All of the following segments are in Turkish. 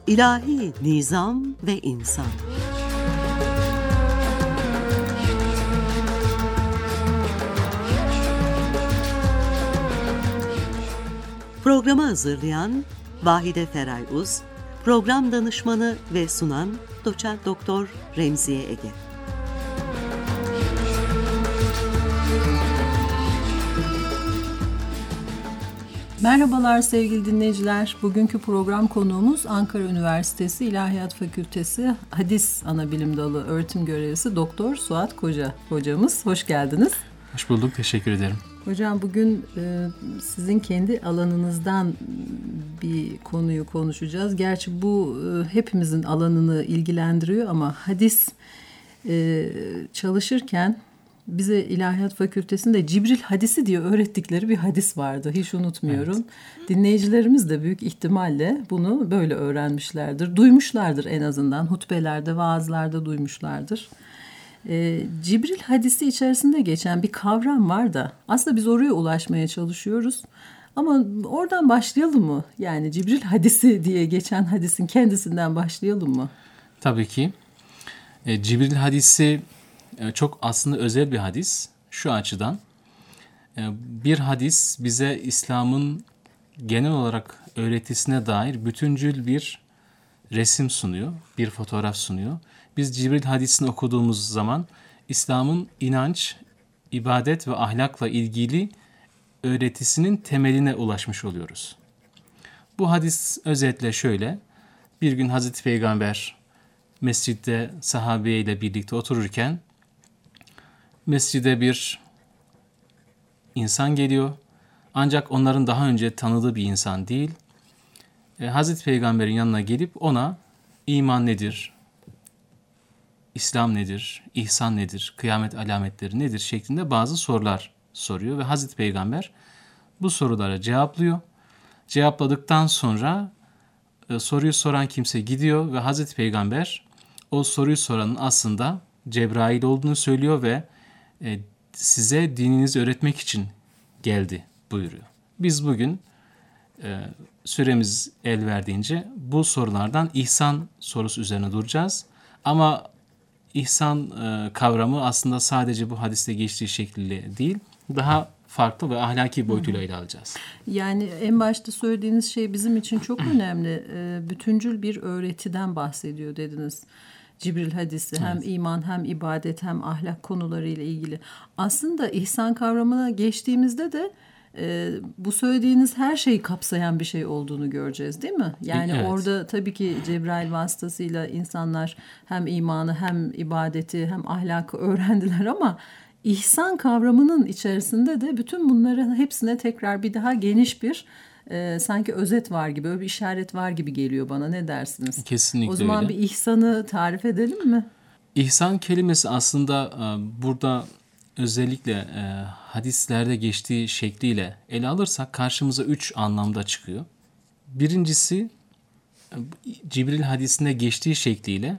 İlahi nizam ve insan. Programı hazırlayan Vahide Feray Uz, program danışmanı ve sunan Doçent Doktor Remziye Ege. Merhabalar sevgili dinleyiciler. Bugünkü program konuğumuz Ankara Üniversitesi İlahiyat Fakültesi Hadis Anabilim Dalı Öğretim Görevlisi Doktor Suat Koca hocamız. Hoş geldiniz. Hoş bulduk, teşekkür ederim. Hocam bugün sizin kendi alanınızdan bir konuyu konuşacağız. Gerçi bu hepimizin alanını ilgilendiriyor ama hadis çalışırken bize İlahiyat Fakültesi'nde Cibril hadisi diye öğrettikleri bir hadis vardı. Hiç unutmuyorum. Evet. Dinleyicilerimiz de büyük ihtimalle bunu böyle öğrenmişlerdir. Duymuşlardır en azından. Hutbelerde, vaazlarda duymuşlardır. Cibril hadisi içerisinde geçen bir kavram var da aslında biz oraya ulaşmaya çalışıyoruz. Ama oradan başlayalım mı? Yani Cibril hadisi diye geçen hadisin kendisinden başlayalım mı? Tabii ki. Cibril hadisi çok aslında özel bir hadis. Şu açıdan bir hadis bize İslam'ın genel olarak öğretisine dair bütüncül bir resim sunuyor, bir fotoğraf sunuyor. Biz Cibril hadisini okuduğumuz zaman İslam'ın inanç, ibadet ve ahlakla ilgili öğretisinin temeline ulaşmış oluyoruz. Bu hadis özetle şöyle: bir gün Hazreti Peygamber mescitte sahabeyle birlikte otururken mescide bir insan geliyor. Ancak onların daha önce tanıdığı bir insan değil. Hazreti Peygamber'in yanına gelip ona iman nedir, İslam nedir, ihsan nedir, kıyamet alametleri nedir şeklinde bazı sorular soruyor ve Hazreti Peygamber bu sorulara cevaplıyor. Cevapladıktan sonra soruyu soran kimse gidiyor ve Hazreti Peygamber o soruyu soranın aslında Cebrail olduğunu söylüyor ve size dininizi öğretmek için geldi buyuruyor. Biz bugün süremiz el verdiğince bu sorulardan ihsan sorusu üzerine duracağız. Ama ihsan kavramı aslında sadece bu hadiste geçtiği şekliyle değil, daha farklı ve ahlaki boyutuyla ele alacağız. Yani en başta söylediğiniz şey bizim için çok önemli. Bütüncül bir öğretiden bahsediyor dediniz. Cibril hadisi hem iman hem ibadet hem ahlak konularıyla ilgili. Aslında ihsan kavramına geçtiğimizde de bu söylediğiniz her şeyi kapsayan bir şey olduğunu göreceğiz, değil mi? Yani evet. Orada tabii ki Cebrail vasıtasıyla insanlar hem imanı hem ibadeti hem ahlakı öğrendiler ama ihsan kavramının içerisinde de bütün bunların hepsine tekrar bir daha geniş bir sanki özet var gibi, öyle bir işaret var gibi geliyor bana. Ne dersiniz? Kesinlikle o zaman öyle. Bir ihsanı tarif edelim mi? İhsan kelimesi aslında burada özellikle hadislerde geçtiği şekliyle ele alırsak karşımıza 3 anlamda çıkıyor. Birincisi Cibril hadisinde geçtiği şekliyle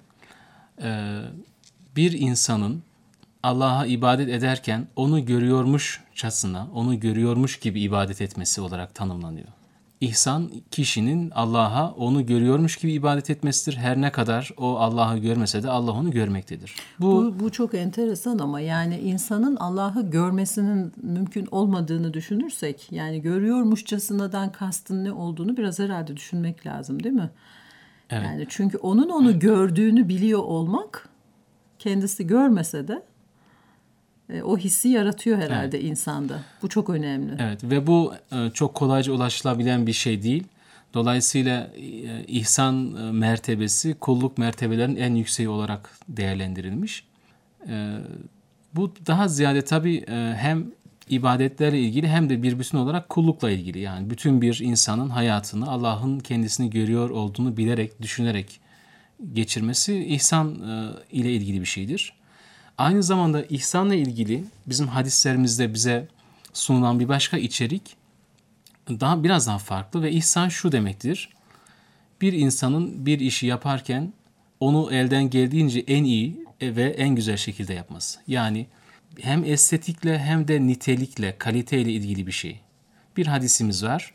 bir insanın Allah'a ibadet ederken onu görüyormuşçasına, onu görüyormuş gibi ibadet etmesi olarak tanımlanıyor. İhsan kişinin Allah'a onu görüyormuş gibi ibadet etmesidir. Her ne kadar o Allah'ı görmese de Allah onu görmektedir. Bu çok enteresan ama yani insanın Allah'ı görmesinin mümkün olmadığını düşünürsek, yani görüyormuşçasınadan kastın ne olduğunu biraz herhalde düşünmek lazım, değil mi? Evet. Yani çünkü onun onu gördüğünü biliyor olmak, kendisi görmese de o hissi yaratıyor herhalde insanda. Bu çok önemli. Evet ve bu çok kolayca ulaşılabilen bir şey değil. Dolayısıyla ihsan mertebesi kulluk mertebelerinin en yükseği olarak değerlendirilmiş. Bu daha ziyade tabii hem ibadetlerle ilgili hem de bir bütün olarak kullukla ilgili. Yani bütün bir insanın hayatını Allah'ın kendisini görüyor olduğunu bilerek, düşünerek geçirmesi ihsan ile ilgili bir şeydir. Aynı zamanda ihsanla ilgili bizim hadislerimizde bize sunulan bir başka içerik biraz daha farklı ve ihsan şu demektir: bir insanın bir işi yaparken onu elden geldiğince en iyi ve en güzel şekilde yapması. Yani hem estetikle hem de nitelikle, kaliteyle ilgili bir şey. Bir hadisimiz var.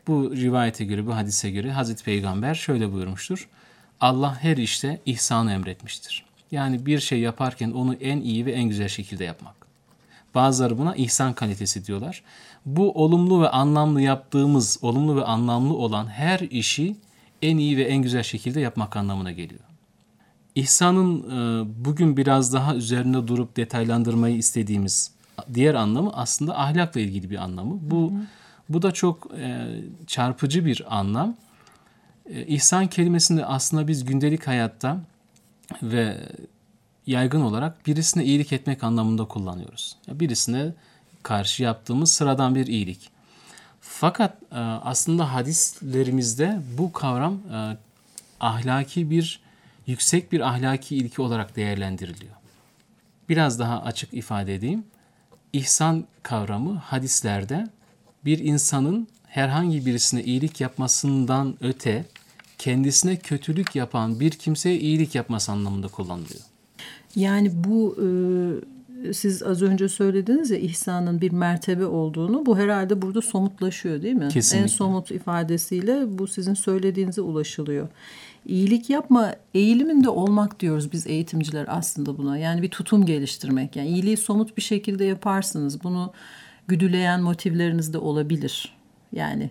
Bu rivayete göre, bu hadise göre Hazreti Peygamber şöyle buyurmuştur. Allah her işte ihsanı emretmiştir. Yani bir şey yaparken onu en iyi ve en güzel şekilde yapmak. Bazıları buna ihsan kalitesi diyorlar. Bu olumlu ve anlamlı yaptığımız, olumlu ve anlamlı olan her işi en iyi ve en güzel şekilde yapmak anlamına geliyor. İhsanın bugün biraz daha üzerinde durup detaylandırmayı istediğimiz diğer anlamı aslında ahlakla ilgili bir anlamı. Bu da çok çarpıcı bir anlam. İhsan kelimesini aslında biz gündelik hayatta ve yaygın olarak birisine iyilik etmek anlamında kullanıyoruz. Birisine karşı yaptığımız sıradan bir iyilik. Fakat aslında hadislerimizde bu kavram yüksek bir ahlaki ilke olarak değerlendiriliyor. Biraz daha açık ifade edeyim. İhsan kavramı hadislerde bir insanın herhangi birisine iyilik yapmasından öte kendisine kötülük yapan bir kimseye iyilik yapması anlamında kullanılıyor. Yani bu siz az önce söylediniz ya ihsanın bir mertebe olduğunu, bu herhalde burada somutlaşıyor değil mi? Kesinlikle. En somut ifadesiyle bu sizin söylediğinize ulaşılıyor. İyilik yapma eğiliminde olmak diyoruz biz eğitimciler aslında buna. Yani bir tutum geliştirmek. Yani iyiliği somut bir şekilde yaparsınız. Bunu güdüleyen motivleriniz de olabilir. Yani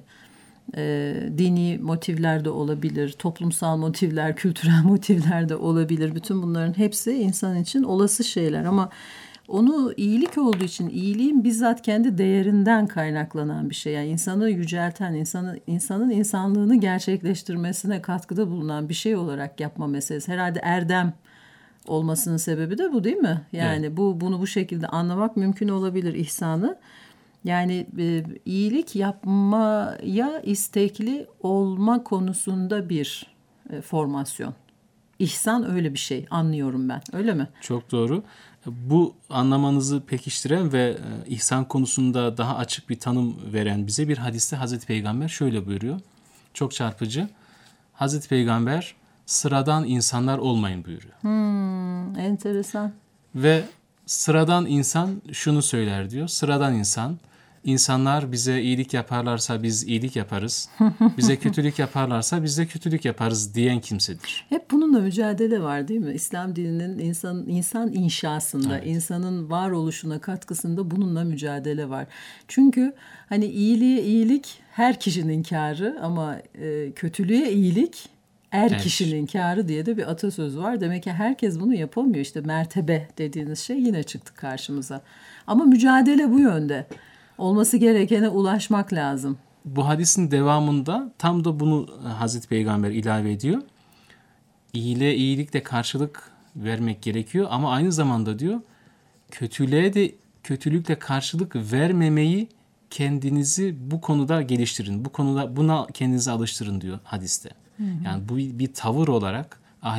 dini motivler de olabilir, toplumsal motivler, kültürel motivler de olabilir. Bütün bunların hepsi insan için olası şeyler ama onu iyilik olduğu için iyiliğin bizzat kendi değerinden kaynaklanan bir şey. Yani insanı yücelten, insanın insanlığını gerçekleştirmesine katkıda bulunan bir şey olarak yapma meselesi. Herhalde erdem olmasının sebebi de bu değil mi? Yani evet. Bunu bu şekilde anlamak mümkün olabilir ihsanı. Yani iyilik yapmaya istekli olma konusunda bir formasyon. İhsan öyle bir şey anlıyorum ben. Öyle mi? Çok doğru. Bu anlamanızı pekiştiren ve ihsan konusunda daha açık bir tanım veren bize bir hadiste Hazreti Peygamber şöyle buyuruyor. Çok çarpıcı. Hazreti Peygamber sıradan insanlar olmayın buyuruyor. Enteresan. Ve sıradan insan şunu söyler diyor. Sıradan insanlar bize iyilik yaparlarsa biz iyilik yaparız. Bize kötülük yaparlarsa biz de kötülük yaparız diyen kimsedir. Hep bununla mücadele var değil mi? İslam dininin insan inşasında, evet. insanın varoluşuna katkısında bununla mücadele var. Çünkü hani iyiliğe iyilik her kişinin kârı ama kötülüğe iyilik kişinin kârı diye de bir atasöz var. Demek ki herkes bunu yapamıyor. İşte mertebe dediğiniz şey yine çıktı karşımıza. Ama mücadele bu yönde. Olması gerekene ulaşmak lazım. Bu hadisin devamında tam da bunu Hazreti Peygamber ilave ediyor. İyiliğe iyilikle karşılık vermek gerekiyor ama aynı zamanda diyor kötülüğe de kötülükle karşılık vermemeyi kendinizi bu konuda geliştirin. Bu konuda buna kendinizi alıştırın diyor hadiste. Yani bu bir tavır olarak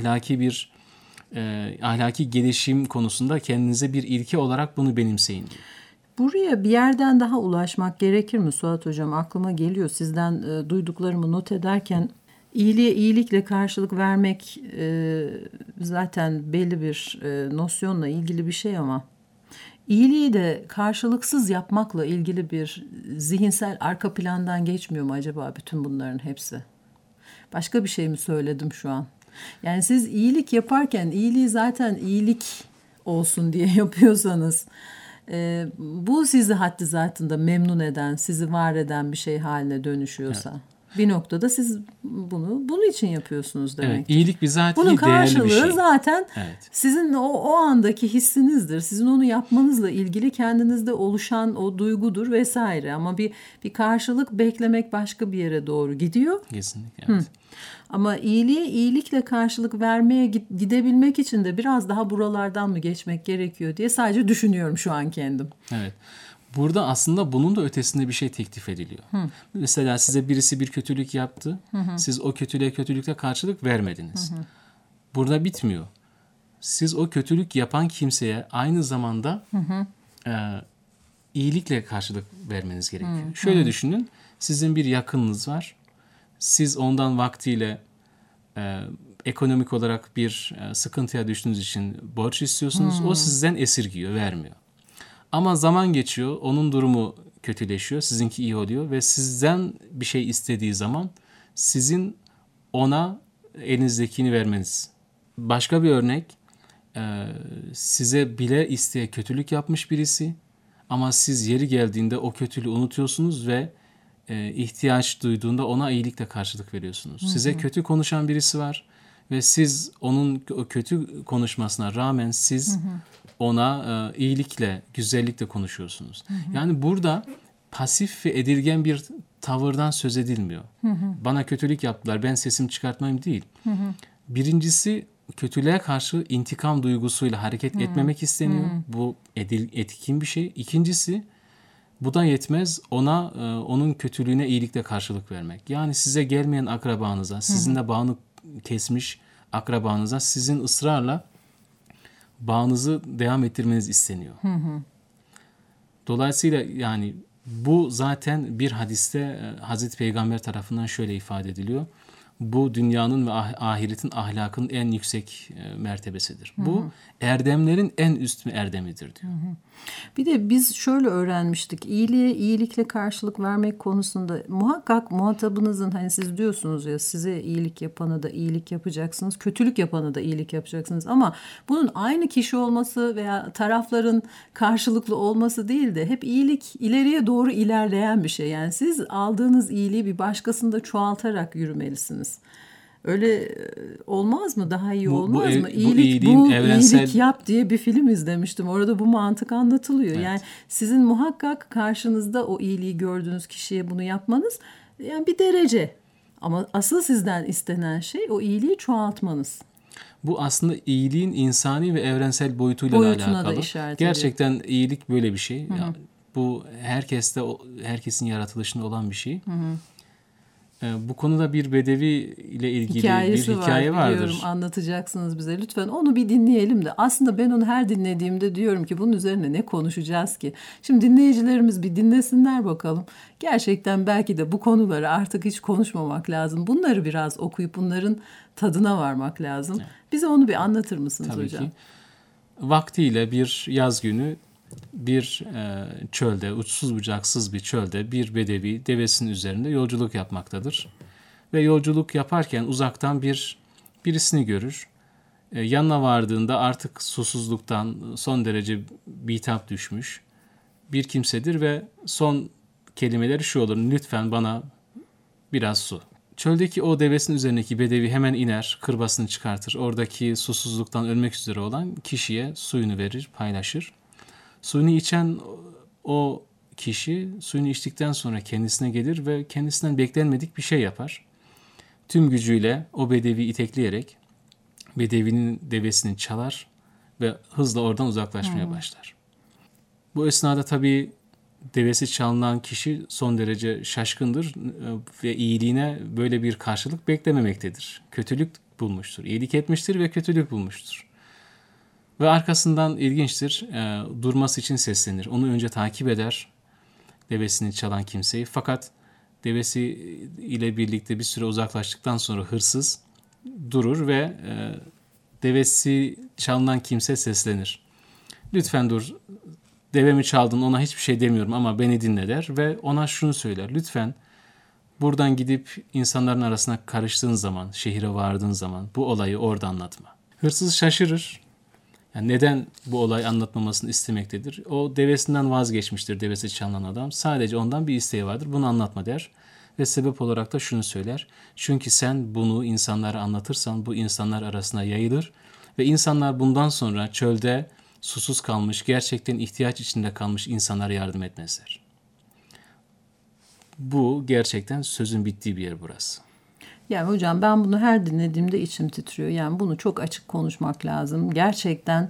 ahlaki gelişim konusunda kendinize bir ilke olarak bunu benimseyin diyor. Buraya bir yerden daha ulaşmak gerekir mi Suat Hocam? Aklıma geliyor sizden duyduklarımı not ederken iyiliğe iyilikle karşılık vermek zaten belli bir nosyonla ilgili bir şey ama iyiliği de karşılıksız yapmakla ilgili bir zihinsel arka plandan geçmiyor mu acaba bütün bunların hepsi? Başka bir şey mi söyledim şu an? Yani siz iyilik yaparken iyiliği zaten iyilik olsun diye yapıyorsanız bu sizi haddi zatında memnun eden, sizi var eden bir şey haline dönüşüyorsa bir noktada siz bunun için yapıyorsunuz demek. Evet, iyilik bizatihi bunun değerli bir şey. Bunun karşılığı zaten sizin o andaki hissinizdir. Sizin onu yapmanızla ilgili kendinizde oluşan o duygudur vesaire. Ama bir karşılık beklemek başka bir yere doğru gidiyor. Kesinlikle. Evet. Ama iyilikle karşılık vermeye gidebilmek için de biraz daha buralardan mı geçmek gerekiyor diye sadece düşünüyorum şu an kendim. Evet. Burada aslında bunun da ötesinde bir şey teklif ediliyor. Mesela size birisi bir kötülük yaptı. Siz o kötülükle karşılık vermediniz. Burada bitmiyor. Siz o kötülük yapan kimseye aynı zamanda iyilikle karşılık vermeniz gerekiyor. Şöyle düşünün. Sizin bir yakınınız var. Siz ondan vaktiyle ekonomik olarak bir sıkıntıya düştüğünüz için borç istiyorsunuz. O sizden esirgiyor, vermiyor. Ama zaman geçiyor, onun durumu kötüleşiyor, sizinki iyi oluyor ve sizden bir şey istediği zaman sizin ona elinizdekini vermeniz. Başka bir örnek, size bile isteye kötülük yapmış birisi ama siz yeri geldiğinde o kötülüğü unutuyorsunuz ve ihtiyaç duyduğunda ona iyilikle karşılık veriyorsunuz. Size kötü konuşan birisi var ve siz onun o kötü konuşmasına rağmen siz ona iyilikle, güzellikle konuşuyorsunuz. Yani burada pasif ve edilgen bir tavırdan söz edilmiyor. Bana kötülük yaptılar, ben sesimi çıkartmayayım değil. Birincisi, kötülüğe karşı intikam duygusuyla hareket etmemek isteniyor. Bu etkin bir şey. İkincisi, bu da yetmez, ona onun kötülüğüne iyilikle karşılık vermek. Yani size gelmeyen akrabanıza, sizinle bağını kesmiş akrabanıza sizin ısrarla bağınızı devam ettirmeniz isteniyor. Dolayısıyla yani bu zaten bir hadiste Hazreti Peygamber tarafından şöyle ifade ediliyor. Bu dünyanın ve ahiretin ahlakının en yüksek mertebesidir. Bu erdemlerin en üst erdemidir diyor. Bir de biz şöyle öğrenmiştik. İyiliğe iyilikle karşılık vermek konusunda muhakkak muhatabınızın, hani siz diyorsunuz ya, size iyilik yapana da iyilik yapacaksınız, kötülük yapana da iyilik yapacaksınız, ama bunun aynı kişi olması veya tarafların karşılıklı olması değil de hep iyilik ileriye doğru ilerleyen bir şey. Yani siz aldığınız iyiliği bir başkasında çoğaltarak yürümelisiniz. Öyle olmaz mı? Daha iyi olmaz mı? İyilik yap diye bir film izlemiştim. Orada bu mantık anlatılıyor. Evet. Yani sizin muhakkak karşınızda o iyiliği gördüğünüz kişiye bunu yapmanız yani bir derece. Ama asıl sizden istenen şey o iyiliği çoğaltmanız. Bu aslında iyiliğin insani ve evrensel boyutuyla alakalı. Gerçekten iyilik böyle bir şey. Yani bu herkesin yaratılışında olan bir şey. Bu konuda bir bedevi ile ilgili bir hikaye vardır. Biliyorum, anlatacaksınız bize. Lütfen onu bir dinleyelim de. Aslında ben onu her dinlediğimde diyorum ki bunun üzerine ne konuşacağız ki? Şimdi dinleyicilerimiz bir dinlesinler bakalım. Gerçekten belki de bu konuları artık hiç konuşmamak lazım. Bunları biraz okuyup bunların tadına varmak lazım. Evet. Bize onu bir anlatır mısınız Tabii hocam? Ki. Vaktiyle bir yaz günü bir çölde, uçsuz bucaksız bir çölde bir bedevi devesinin üzerinde yolculuk yapmaktadır. Ve yolculuk yaparken uzaktan birisini görür. Yanına vardığında artık susuzluktan son derece bitap düşmüş bir kimsedir ve son kelimeleri şu olur: lütfen bana biraz su. Çöldeki o devesinin üzerindeki bedevi hemen iner, kırbasını çıkartır. Oradaki susuzluktan ölmek üzere olan kişiye suyunu verir, paylaşır. Suyunu içen o kişi suyunu içtikten sonra kendisine gelir ve kendisinden beklenmedik bir şey yapar. Tüm gücüyle o bedevi itekleyerek bedevinin devesini çalar ve hızla oradan uzaklaşmaya başlar. Bu esnada tabii devesi çalınan kişi son derece şaşkındır ve iyiliğine böyle bir karşılık beklememektedir. Kötülük bulmuştur, iyilik etmiştir ve kötülük bulmuştur. Ve arkasından ilginçtir, durması için seslenir. Onu önce takip eder, devesini çalan kimseyi. Fakat devesi ile birlikte bir süre uzaklaştıktan sonra hırsız durur ve devesi çalınan kimse seslenir. Lütfen dur, devemi çaldın, ona hiçbir şey demiyorum ama beni dinle der ve ona şunu söyler: lütfen buradan gidip insanların arasına karıştığın zaman, şehire vardığın zaman bu olayı orada anlatma. Hırsız şaşırır. Yani neden bu olay anlatmamasını istemektedir? O devesinden vazgeçmiştir, devesi çalınan adam. Sadece ondan bir isteği vardır, bunu anlatma der. Ve sebep olarak da şunu söyler: çünkü sen bunu insanlara anlatırsan bu insanlar arasına yayılır ve insanlar bundan sonra çölde susuz kalmış, gerçekten ihtiyaç içinde kalmış insanlara yardım etmezler. Bu gerçekten sözün bittiği bir yer burası. Yani hocam, ben bunu her dinlediğimde içim titriyor. Yani bunu çok açık konuşmak lazım. Gerçekten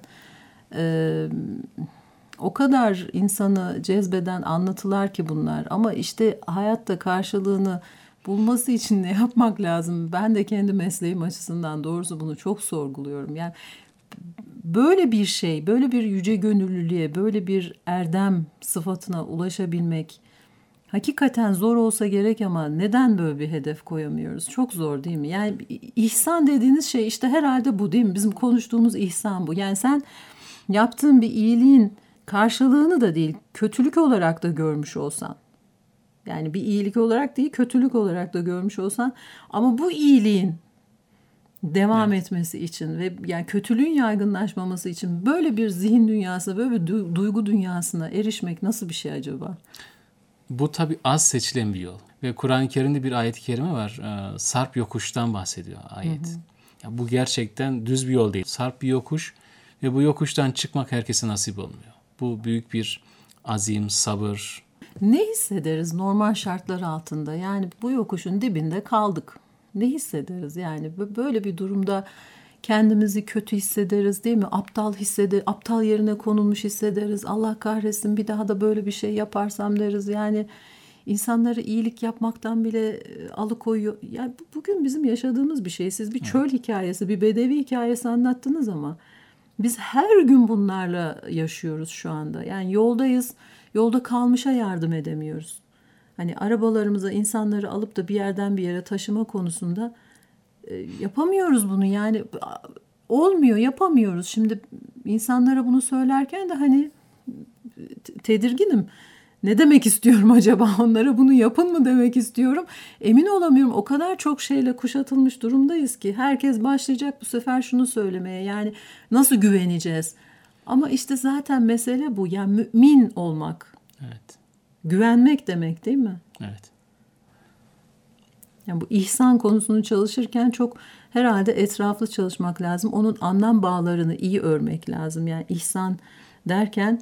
o kadar insanı cezbeden anlatılar ki bunlar. Ama işte hayatta karşılığını bulması için ne yapmak lazım? Ben de kendi mesleğim açısından doğrusu bunu çok sorguluyorum. Yani böyle bir şey, böyle bir yüce gönüllülüğe, böyle bir erdem sıfatına ulaşabilmek hakikaten zor olsa gerek ama neden böyle bir hedef koyamıyoruz? Çok zor değil mi? Yani ihsan dediğiniz şey işte herhalde bu değil mi? Bizim konuştuğumuz ihsan bu. Yani sen yaptığın bir iyiliğin karşılığını da değil, kötülük olarak da görmüş olsan, yani bir iyilik olarak değil, kötülük olarak da görmüş olsan, ama bu iyiliğin devam etmesi için ve yani kötülüğün yaygınlaşmaması için böyle bir zihin dünyasına, böyle bir duygu dünyasına erişmek nasıl bir şey acaba? Bu tabii az seçilen bir yol. Ve Kur'an-ı Kerim'de bir ayet-i kerime var. Sarp yokuştan bahsediyor ayet. Ya bu gerçekten düz bir yol değil. Sarp bir yokuş ve bu yokuştan çıkmak herkese nasip olmuyor. Bu büyük bir azim, sabır. Ne hissederiz normal şartlar altında? Yani bu yokuşun dibinde kaldık. Ne hissederiz? Yani böyle bir durumda kendimizi kötü hissederiz, değil mi? Aptal yerine konulmuş hissederiz. Allah kahretsin, bir daha da böyle bir şey yaparsam deriz. Yani insanları iyilik yapmaktan bile alıkoyuyor. Yani bugün bizim yaşadığımız bir şey. Siz bir çöl hikayesi, bir bedevi hikayesi anlattınız ama biz her gün bunlarla yaşıyoruz şu anda. Yani yoldayız, yolda kalmışa yardım edemiyoruz. Hani arabalarımıza insanları alıp da bir yerden bir yere taşıma konusunda yapamıyoruz bunu. Yani olmuyor, yapamıyoruz. Şimdi insanlara bunu söylerken de hani tedirginim. Ne demek istiyorum acaba? Onlara bunu yapın mı demek istiyorum? Emin olamıyorum. O kadar çok şeyle kuşatılmış durumdayız ki herkes başlayacak bu sefer şunu söylemeye. Yani nasıl güveneceğiz? Ama işte zaten mesele bu. Yani mümin olmak. Evet. Güvenmek demek, değil mi? Evet. Yani bu ihsan konusunu çalışırken çok herhalde etraflı çalışmak lazım. Onun anlam bağlarını iyi örmek lazım. Yani ihsan derken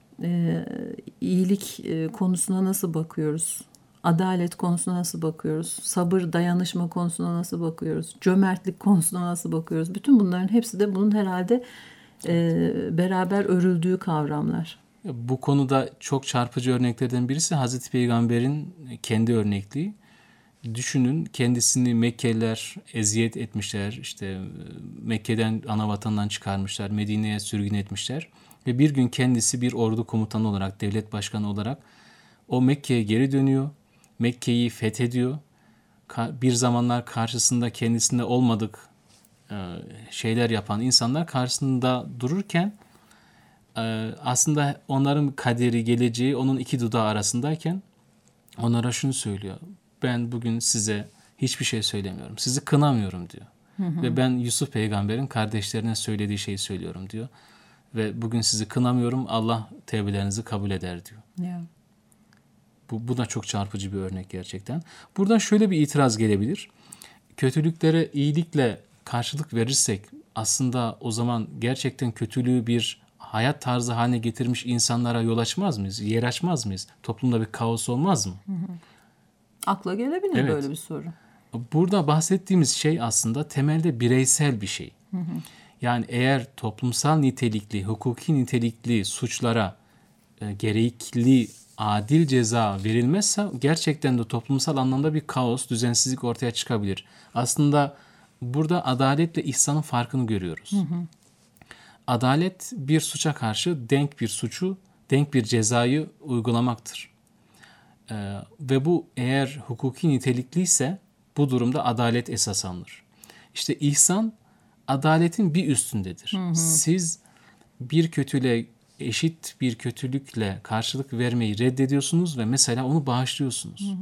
iyilik konusuna nasıl bakıyoruz? Adalet konusuna nasıl bakıyoruz? Sabır, dayanışma konusuna nasıl bakıyoruz? Cömertlik konusuna nasıl bakıyoruz? Bütün bunların hepsi de bunun herhalde beraber örüldüğü kavramlar. Bu konuda çok çarpıcı örneklerden birisi Hazreti Peygamber'in kendi örnekliği. Düşünün, kendisini Mekkeliler eziyet etmişler, işte Mekke'den, ana vatandan çıkarmışlar, Medine'ye sürgün etmişler. Ve bir gün kendisi bir ordu komutanı olarak, devlet başkanı olarak o Mekke'ye geri dönüyor. Mekke'yi fethediyor. Bir zamanlar karşısında kendisinde olmadık şeyler yapan insanlar karşısında dururken aslında onların kaderi, geleceği onun iki dudağı arasındayken onlara şunu söylüyor. Ben bugün size hiçbir şey söylemiyorum. Sizi kınamıyorum diyor. Ve ben Yusuf peygamberin kardeşlerine söylediği şeyi söylüyorum diyor. Ve bugün sizi kınamıyorum. Allah tevbelerinizi kabul eder diyor. Yeah. Bu da çok çarpıcı bir örnek gerçekten. Buradan şöyle bir itiraz gelebilir. Kötülüklere iyilikle karşılık verirsek aslında o zaman gerçekten kötülüğü bir hayat tarzı haline getirmiş insanlara yol açmaz mıyız? Yer açmaz mıyız? Toplumda bir kaos olmaz mı? Akla gelebilir böyle bir soru. Burada bahsettiğimiz şey aslında temelde bireysel bir şey. Yani eğer toplumsal nitelikli, hukuki nitelikli suçlara gerekli adil ceza verilmezse gerçekten de toplumsal anlamda bir kaos, düzensizlik ortaya çıkabilir. Aslında burada adaletle ihsanın farkını görüyoruz. Adalet bir suça karşı denk bir suçu, denk bir cezayı uygulamaktır. Ve bu eğer hukuki nitelikliyse bu durumda adalet esas alınır. İşte ihsan adaletin bir üstündedir. Siz bir kötülüğe eşit bir kötülükle karşılık vermeyi reddediyorsunuz ve mesela onu bağışlıyorsunuz.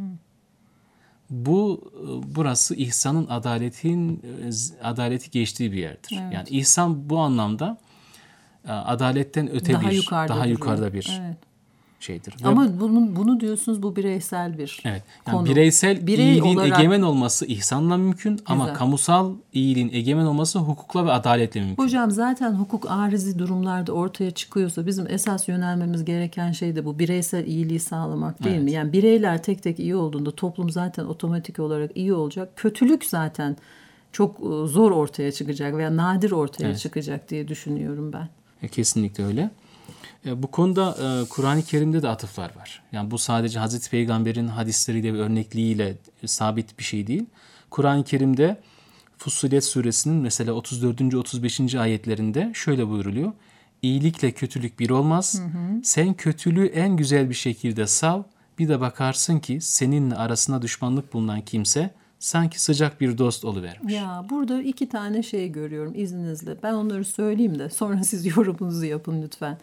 Burası ihsanın adaleti geçtiği bir yerdir. Evet. Yani ihsan bu anlamda adaletten öte daha yukarıda bir şeydir. Ama bunu diyorsunuz, bu bireysel bir yani konu. Bireysel iyiliğin egemen olması ihsanla mümkün. Güzel. Ama kamusal iyiliğin egemen olması hukukla ve adaletle mümkün. Hocam zaten hukuk arizi durumlarda ortaya çıkıyorsa bizim esas yönelmemiz gereken şey de bu bireysel iyiliği sağlamak, değil mi? Yani bireyler tek tek iyi olduğunda toplum zaten otomatik olarak iyi olacak. Kötülük zaten çok zor ortaya çıkacak veya nadir ortaya çıkacak diye düşünüyorum ben. Kesinlikle öyle. Bu konuda Kur'an-ı Kerim'de de atıflar var. Yani bu sadece Hazreti Peygamber'in hadisleriyle ve örnekliğiyle sabit bir şey değil. Kur'an-ı Kerim'de Fussilet suresinin mesela 34. 35. ayetlerinde şöyle buyruluyor. İyilikle kötülük bir olmaz. Sen kötülüğü en güzel bir şekilde sav. Bir de bakarsın ki seninle arasında düşmanlık bulunan kimse sanki sıcak bir dost oluvermiş. Ya burada iki tane şey görüyorum izninizle. Ben onları söyleyeyim de sonra siz yorumunuzu yapın lütfen.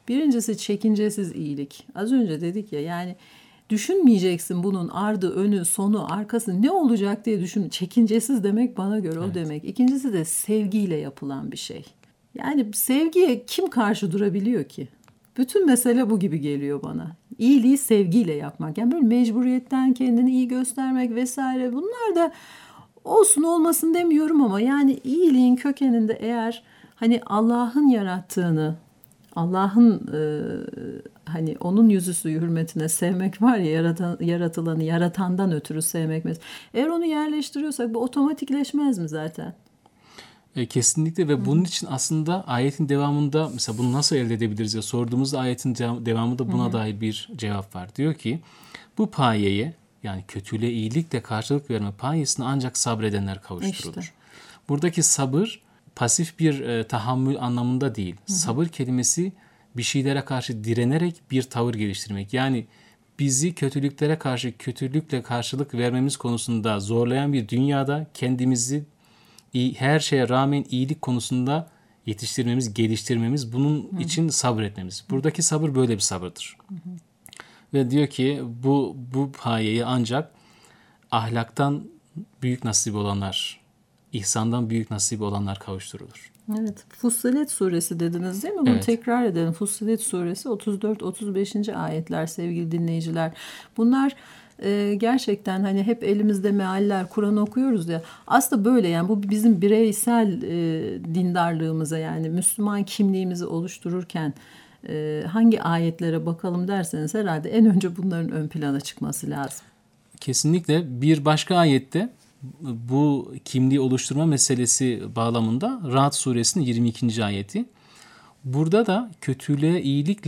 Birincisi çekincesiz iyilik. Az önce dedik ya, yani düşünmeyeceksin bunun ardı, önü, sonu, arkası ne olacak diye düşün. Çekincesiz demek bana göre o demek. İkincisi de sevgiyle yapılan bir şey. Yani sevgiye kim karşı durabiliyor ki? Bütün mesele bu gibi geliyor bana. İyiliği sevgiyle yapmak. Yani böyle mecburiyetten kendini iyi göstermek vesaire, bunlar da olsun olmasın demiyorum ama yani iyiliğin kökeninde eğer hani Allah'ın yarattığını, Allah'ın hani onun yüzüstü hürmetine sevmek var ya, yaratılanı yaratandan ötürü sevmek mesela. Eğer onu yerleştiriyorsak bu otomatikleşmez mi zaten? Kesinlikle ve bunun için aslında ayetin devamında mesela bunu nasıl elde edebiliriz ya sorduğumuzda ayetin devamında buna dair bir cevap var. Diyor ki bu payeye, yani kötülüğe iyilikle karşılık verme payesine ancak sabredenler kavuşturulur. İşte. Buradaki sabır pasif bir tahammül anlamında değil. Sabır kelimesi bir şeylere karşı direnerek bir tavır geliştirmek. Yani bizi kötülüklere karşı kötülükle karşılık vermemiz konusunda zorlayan bir dünyada kendimizi her şeye rağmen iyilik konusunda yetiştirmemiz, geliştirmemiz, bunun için sabretmemiz. Buradaki sabır böyle bir sabırdır. Ve diyor ki bu payeyi ancak ahlaktan büyük nasip olanlar, ihsandan büyük nasip olanlar kavuşturulur. Evet. Fussilet suresi dediniz değil mi? Bunu tekrar edelim. Fussilet suresi 34-35. ayetler sevgili dinleyiciler. Bunlar gerçekten hani hep elimizde mealler, Kur'an okuyoruz ya. Aslında böyle, yani bu bizim bireysel dindarlığımıza, yani Müslüman kimliğimizi oluştururken hangi ayetlere bakalım derseniz herhalde en önce bunların ön plana çıkması lazım. Kesinlikle. Bir başka ayette bu kimliği oluşturma meselesi bağlamında Ra'd suresinin 22. ayeti. Burada da kötülüğü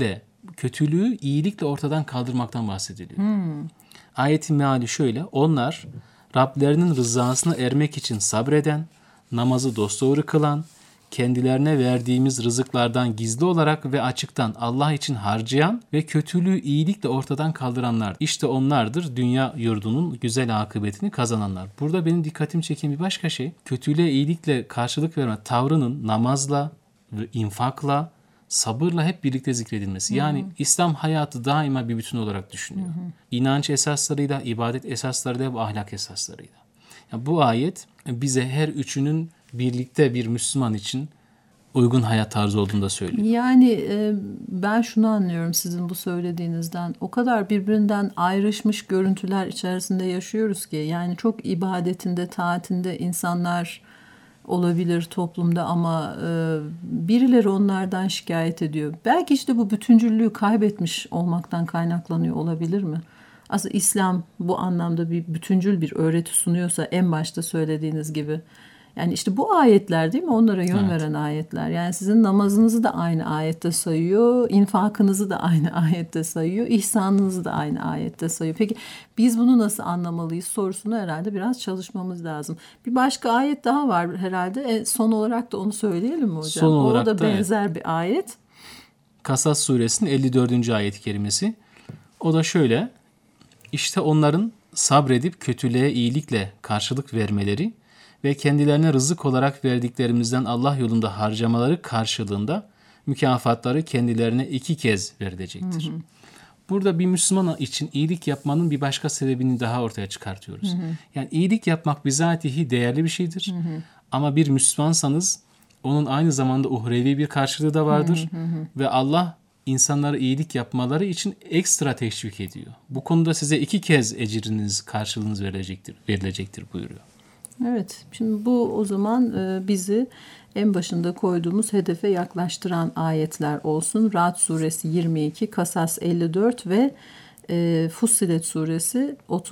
iyilikle ortadan kaldırmaktan bahsediliyor. Ayetin meali şöyle: onlar Rablerinin rızasına ermek için sabreden, namazı dosdoğru kılan, kendilerine verdiğimiz rızıklardan gizli olarak ve açıktan Allah için harcayan ve kötülüğü iyilikle ortadan kaldıranlar. İşte onlardır dünya yurdunun güzel akıbetini kazananlar. Burada benim dikkatimi çeken bir başka şey, kötülüğe iyilikle karşılık verme tavrının namazla ve infakla, sabırla hep birlikte zikredilmesi. Yani İslam hayatı daima bir bütün olarak düşünüyor. İnanç esaslarıyla, ibadet esaslarıyla ve ahlak esaslarıyla. Yani bu ayet bize her üçünün birlikte bir Müslüman için uygun hayat tarzı olduğunu da söylüyor. Yani ben şunu anlıyorum sizin bu söylediğinizden. O kadar birbirinden ayrışmış görüntüler içerisinde yaşıyoruz ki, yani çok ibadetinde, taatinde insanlar olabilir toplumda ama birileri onlardan şikayet ediyor. Belki işte bu bütüncüllüğü kaybetmiş olmaktan kaynaklanıyor olabilir mi? Aslında İslam bu anlamda bir bütüncül bir öğreti sunuyorsa, en başta söylediğiniz gibi, yani işte bu ayetler değil mi? Onlara yön veren ayetler. Yani sizin namazınızı da aynı ayette sayıyor, infakınızı da aynı ayette sayıyor, ihsanınızı da aynı ayette sayıyor. Peki biz bunu nasıl anlamalıyız sorusunu herhalde biraz çalışmamız lazım. Bir başka ayet daha var herhalde. Son olarak da onu söyleyelim mi hocam? Son olarak o da benzer bir ayet. Kasas suresinin 54. ayet-i kerimesi. O da şöyle: İşte onların sabredip kötülüğe iyilikle karşılık vermeleri ve kendilerine rızık olarak verdiklerimizden Allah yolunda harcamaları karşılığında mükafatları kendilerine 2 kez verilecektir. Burada bir Müslüman için iyilik yapmanın bir başka sebebini daha ortaya çıkartıyoruz. Yani iyilik yapmak bizatihi değerli bir şeydir. Ama bir Müslümansanız onun aynı zamanda uhrevi bir karşılığı da vardır. Ve Allah insanlara iyilik yapmaları için ekstra teşvik ediyor. Bu konuda size 2 kez ecriniz, karşılığınız verilecektir buyuruyor. Evet, şimdi bu o zaman bizi en başında koyduğumuz hedefe yaklaştıran ayetler olsun. Ra'd suresi 22, Kasas 54 ve Fussilet suresi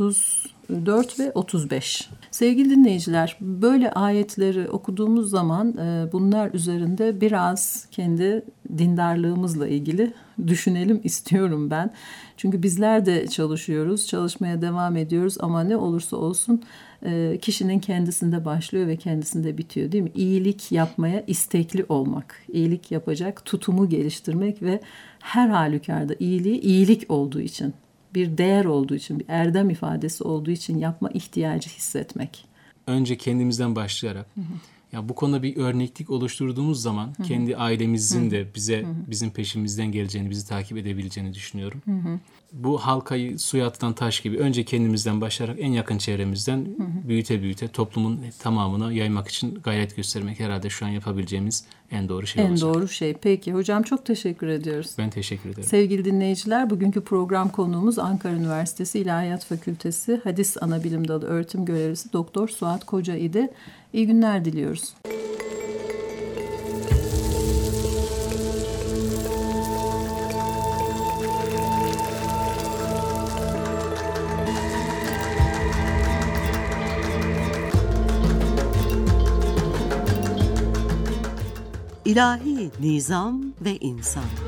34 ve 35. Sevgili dinleyiciler, böyle ayetleri okuduğumuz zaman bunlar üzerinde biraz kendi dindarlığımızla ilgili düşünelim istiyorum ben. Çünkü bizler de çalışıyoruz, çalışmaya devam ediyoruz ama ne olursa olsun kişinin kendisinde başlıyor ve kendisinde bitiyor, değil mi? İyilik yapmaya istekli olmak, iyilik yapacak tutumu geliştirmek ve her halükarda iyiliği iyilik olduğu için, bir değer olduğu için, bir erdem ifadesi olduğu için yapma ihtiyacı hissetmek. Önce kendimizden başlayarak Ya bu konuda bir örneklik oluşturduğumuz zaman kendi ailemizin de bizim peşimizden geleceğini, bizi takip edebileceğini düşünüyorum. Bu halkayı suya atılan taş gibi önce kendimizden başlayarak en yakın çevremizden büyüte büyüte toplumun tamamına yaymak için gayret göstermek herhalde şu an yapabileceğimiz en doğru şey olacak. En doğru şey. Peki hocam, çok teşekkür ediyoruz. Ben teşekkür ederim. Sevgili dinleyiciler, bugünkü program konuğumuz Ankara Üniversitesi İlahiyat Fakültesi Hadis Anabilim Dalı Öğretim Görevlisi Doktor Suat Koca idi. İyi günler diliyoruz. İlahi Nizam ve İnsan.